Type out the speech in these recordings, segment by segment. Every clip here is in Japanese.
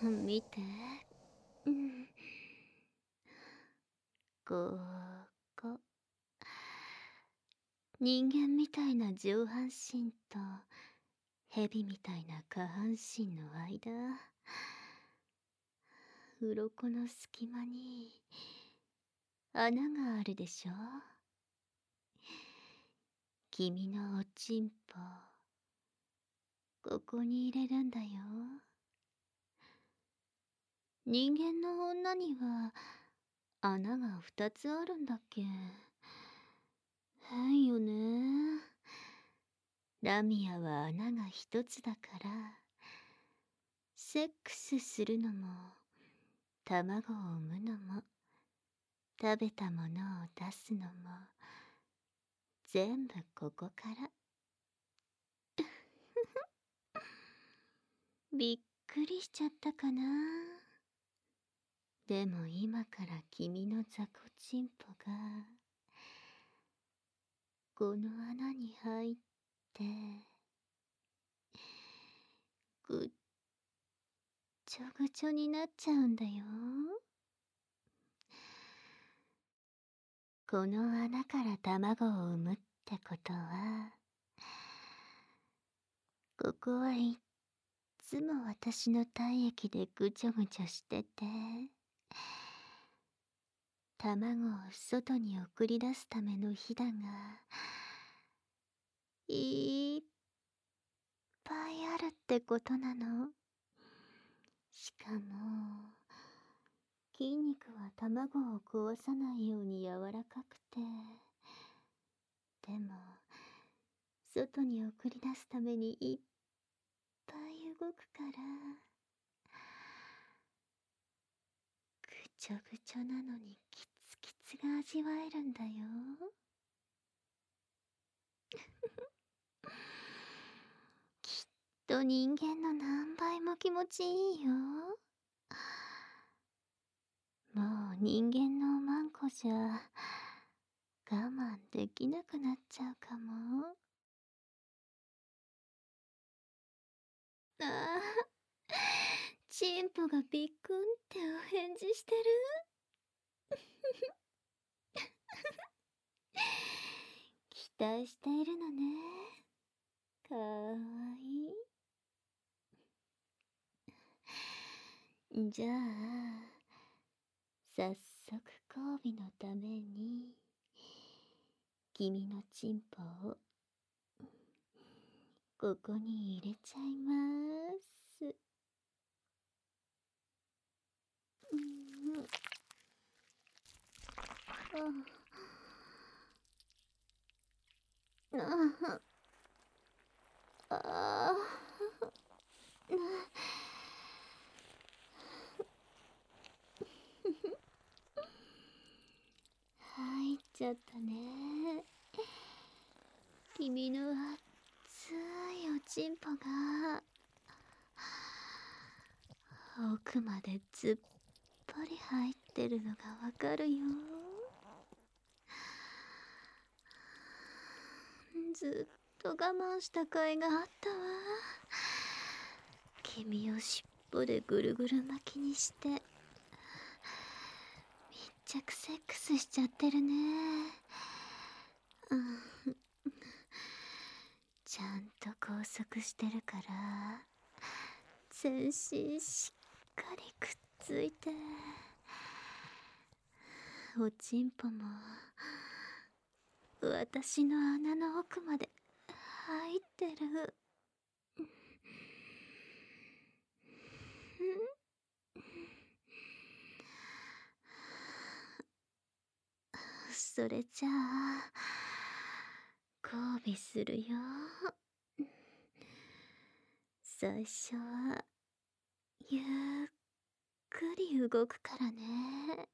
見て。うん。ここ。人間みたいな上半身と蛇みたいな下半身の間、鱗の隙間に穴があるでしょ。君のおちんぽ、ここに入れるんだよ。人間の女には穴が2つあるんだっけ。変よね。ラミアは穴が1つだから、セックスするのも卵を産むのも食べたものを出すのも全部ここから。びっくりしちゃったかな。でも今から君の雑魚チンポがこの穴に入ってぐっちょぐちょになっちゃうんだよ。この穴から卵を産むってことは、ここはいっつも私の体液でぐちょぐちょしてて、卵を外に送り出すためのひだがいっぱいあるってことなの。しかも筋肉は卵を壊さないように柔らかくて、でも外に送り出すためにいっぱい動くからぐちょぐちょなのにキツキツが味わえるんだよ。きっと人間の何倍も気持ちいいよ。もう人間のおまんこじゃ我慢できなくなっちゃうかも。ああ、チンポがびっくんってお返事してる。期待しているのね。かわいい。じゃあ早速交尾のために君のチンポをここに入れちゃいます。うん。ああ。入っちゃったね。君の熱いおちんぽが奥までずっぽり入ってるのがわかるよ。ずっと我慢した甲斐があったわ。君を尻尾でぐるぐる巻きにして密着セックスしちゃってるね。うん、ちゃんと拘束してるから全身しっかりくっついて、おちんぽも私の穴の奥まで入ってる。それじゃあ交尾するよ。最初はゆっくり動くからね。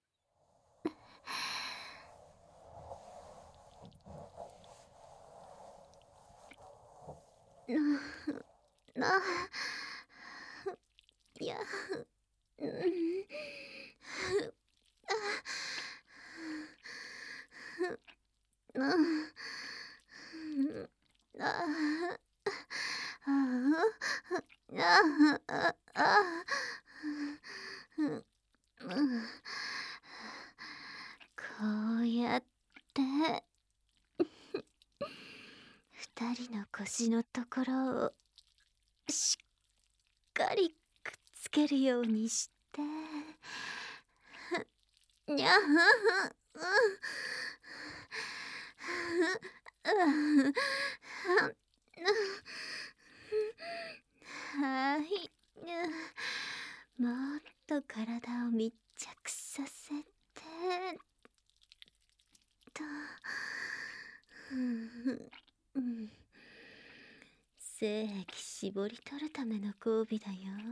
な、いや、うん、あ、あ、あ、あ、あ、あ、 人の腰のところをしっかりくっつけるようにして、にゃふはい。もっと体を密着させてと。精液絞り取るための交尾だよ。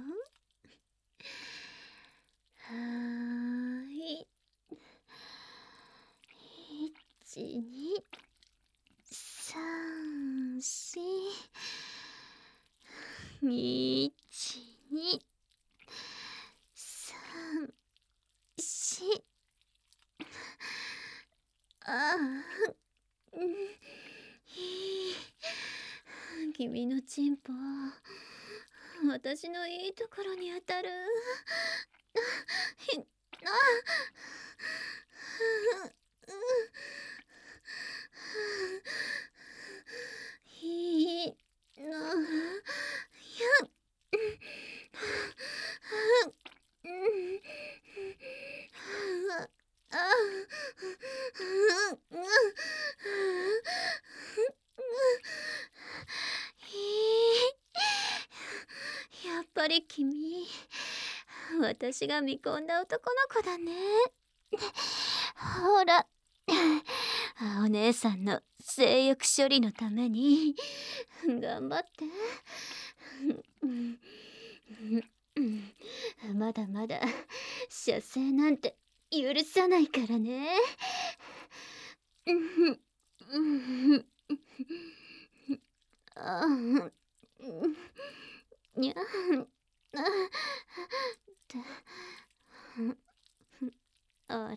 はーい。1、2、3、4。1、2、3、4。ああ、君のチンポ、私のいいところに当たる。いいなややっぱり君、私が見込んだ男の子だね。ほら、お姉さんの性欲処理のために頑張って。まだまだ射精なんて許さないからね。にゃあら、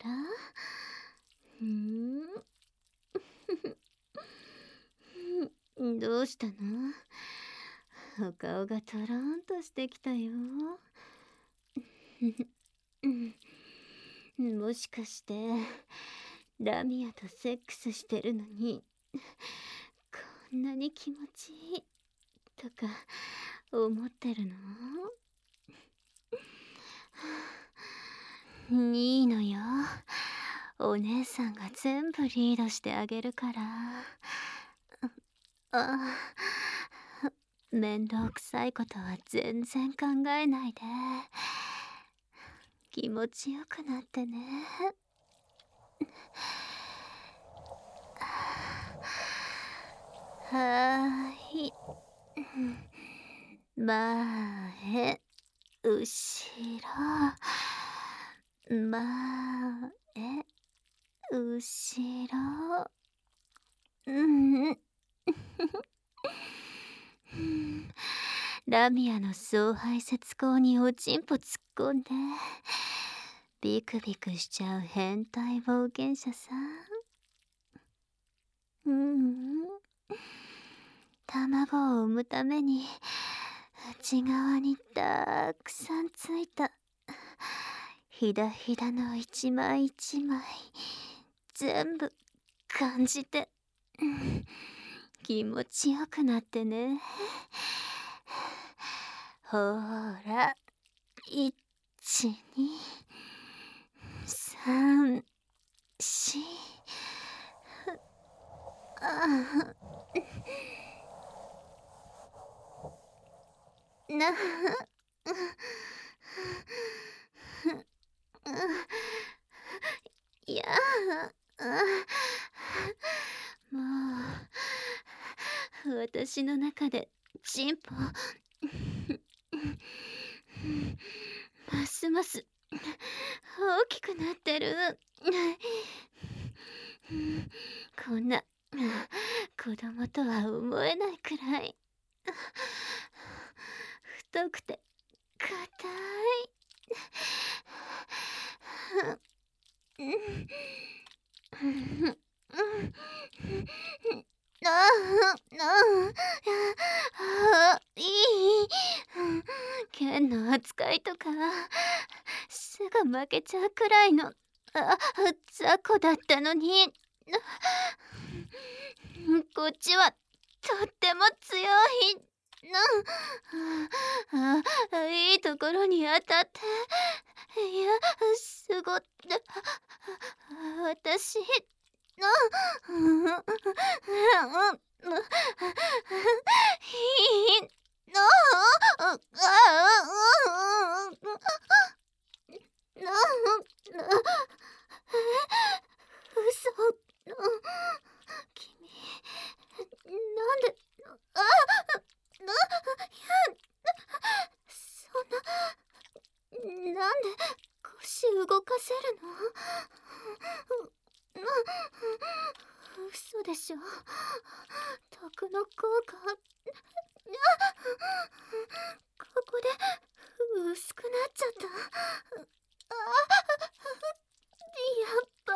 どうしたの？お顔がトローンとしてきたよ。もしかしてラミアとセックスしてるのにこんなに気持ちいいとか思ってるの？いいのよ。お姉さんが全部リードしてあげるから。面倒くさいことは全然考えないで。気持ちよくなってね。はーい。前、後ろ、前、後ろ。ラミアの総排泄口におちんぽ突っ込んでビクビクしちゃう変態冒険者さ。卵を産むために内側にたくさんついたひだひだの一枚一枚全部感じて、気持ちよくなってね。ほら、1、2、3、4。いやもう私の中でチンポますます大きくなってる。こんな子供とは思えないくらい太くて硬い。いい。剣の扱いとかすぐ負けちゃうくらいの雑魚だったのに、こっちはとっても強い。いいところに当たって。いや、すごっ。私、ひのあ嘘。君、なんで、あな、そんな、なんで腰動かせるの？嘘でしょ。毒の効果、ここで薄くなっちゃった。やっば。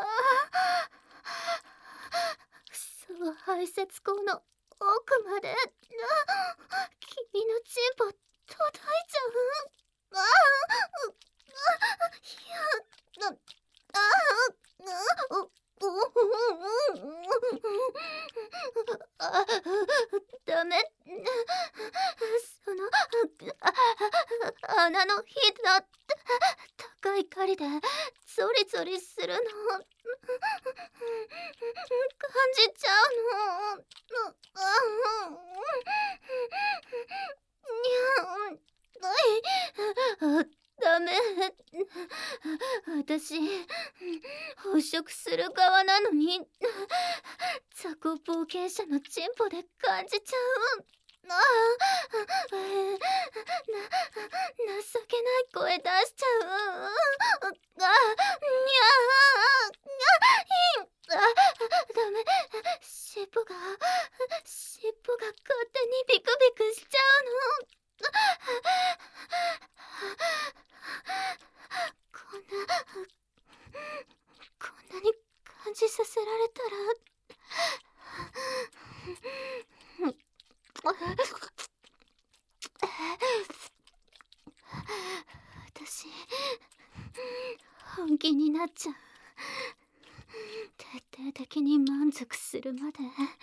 そう、排泄口の奥まで君のチンポ届いちゃう。いや、ダメ。その穴のひだ、高い針でゾリゾリするの感じちゃうの。ダメ。私捕食する側なのに雑魚冒険者のチンポで感じちゃう。情けない声出しちゃう。ダメ。尻尾が勝手にビクビクしちゃうの。こんなに感じさせられたら。私、本気になっちゃう。徹底的に満足するまで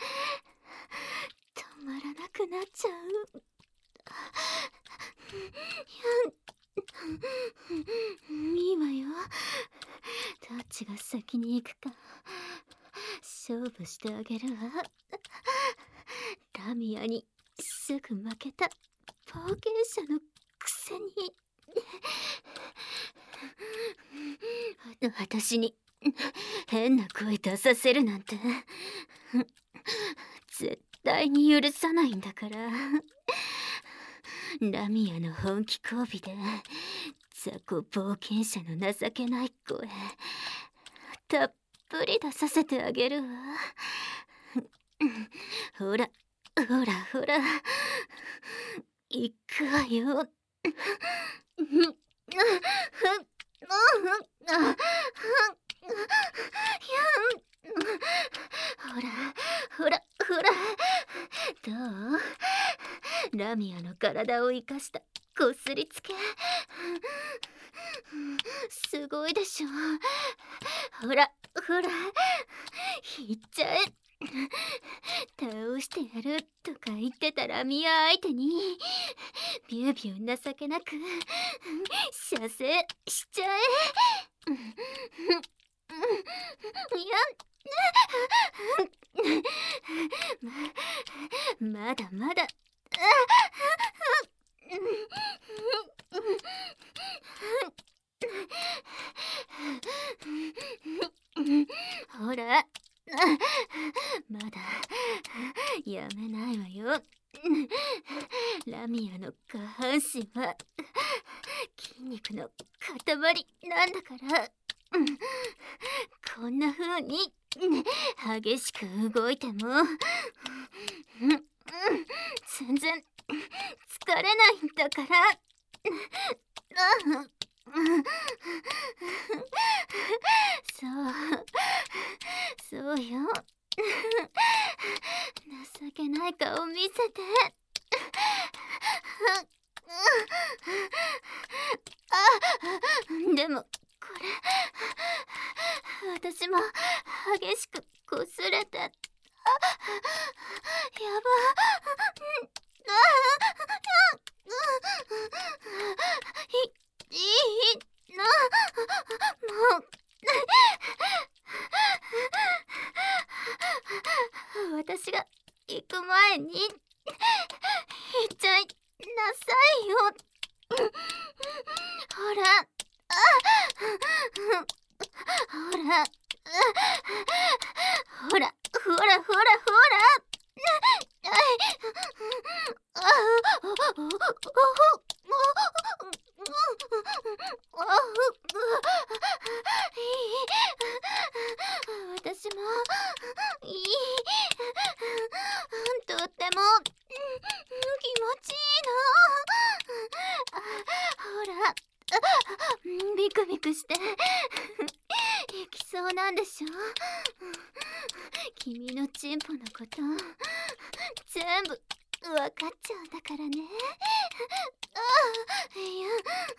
止まらなくなっちゃう。いいわよ。どっちが先に行くか勝負してあげるわ。ラミアにすぐ負けた冒険者のくせに。私に変な声出させるなんて絶対に許さないんだから。ラミアの本気交尾で雑魚冒険者の情けない声たっぷり出させてあげるわ。ほらほらほら、行くわよ。ほらほらほら、どう？ラミアの体を生かしたこすりつけ。すごいでしょ。ほらほら、いっちゃえ。倒してやるとか言ってたラミア相手にビュービュー情けなく射精しちゃえ。いや、まだまだ。ほら、まだやめないわよ。ラミアの下半身は筋肉の塊なんだから。こんな風に激しく動いても全然疲れないんだから。そうよ。情けない顔見せて。でもこれ私も激しくこすれて。やば。 にいちゃいなさいよ。ほら、ほら、ほら、ほら、ほら、ほら。私もいい。とっても気持ちいいの。ほら、ビクビクしていきそうなんでしょ。君のチンポのこと全部わかっちゃうんだからね。いや、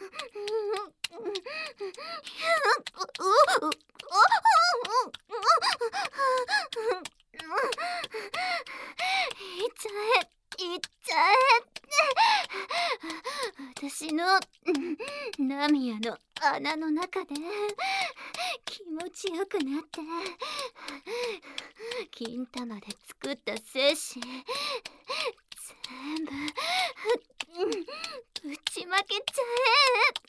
いっちゃえ、いっちゃえ。私のナミヤの穴の中で気持ちよくなって金玉で作った精子全部ぶちまけちゃえ。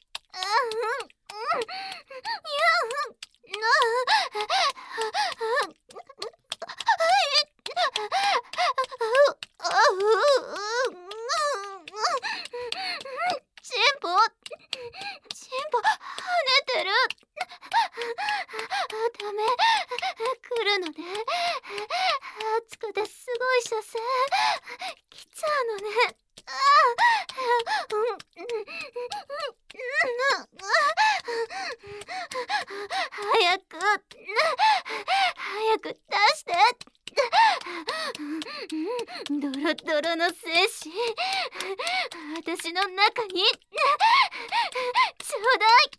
チンポ、チンポ跳ねてる。ダメ、来るのね。熱くてすごい射精来ちゃうのね。早く早く出して。ドロドロの精子私の中にちょうだい。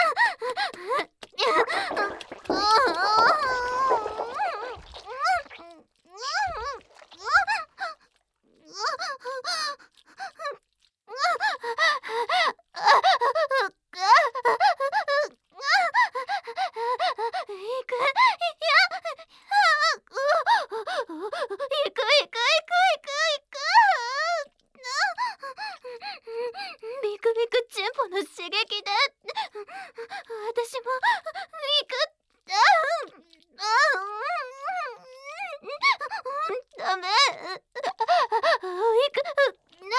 ビクビクチンポの刺激で私も行く。ダメ、行くな。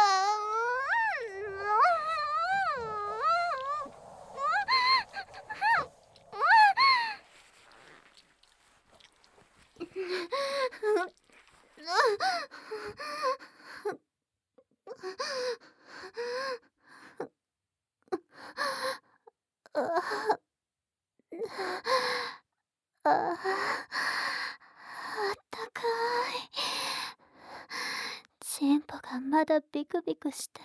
あったかい。チンポがまだビクビクして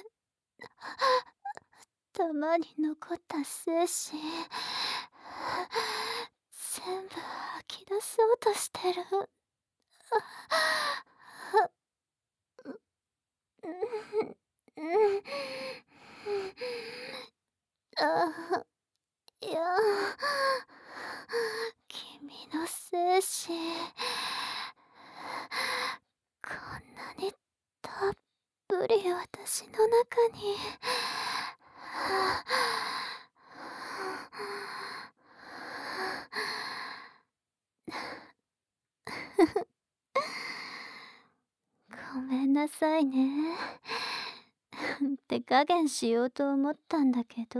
たまに残った精子全部吐き出そうとしてる。いや、君の精子こんなにたっぷり私の中にごめんなさいね。手加減しようと思ったんだけど、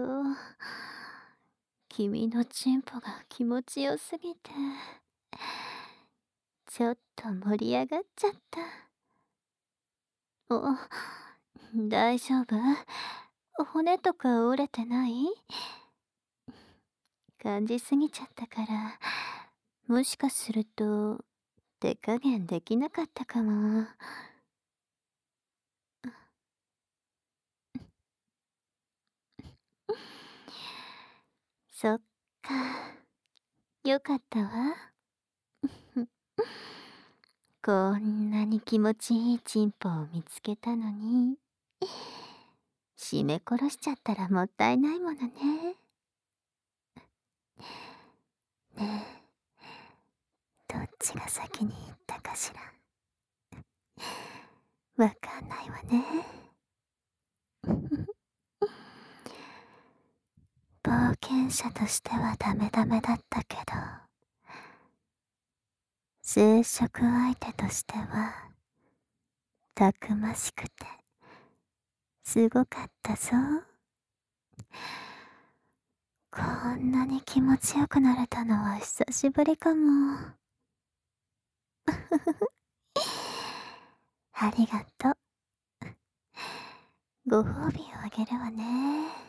君のチンポが気持ちよすぎて、ちょっと盛り上がっちゃった。お、大丈夫？骨とか折れてない？感じすぎちゃったから、もしかすると手加減できなかったかも。そっか、よかったわ。こんなに気持ちいいチンポを見つけたのに、絞め殺しちゃったらもったいないものね。ねえ、どっちが先に行ったかしら。 わかんないわね。冒険者としてはダメダメだったけど、生殖相手としては、たくましくて、すごかったぞ。こんなに気持ちよくなれたのは久しぶりかも。ありがとう。ご褒美をあげるわね。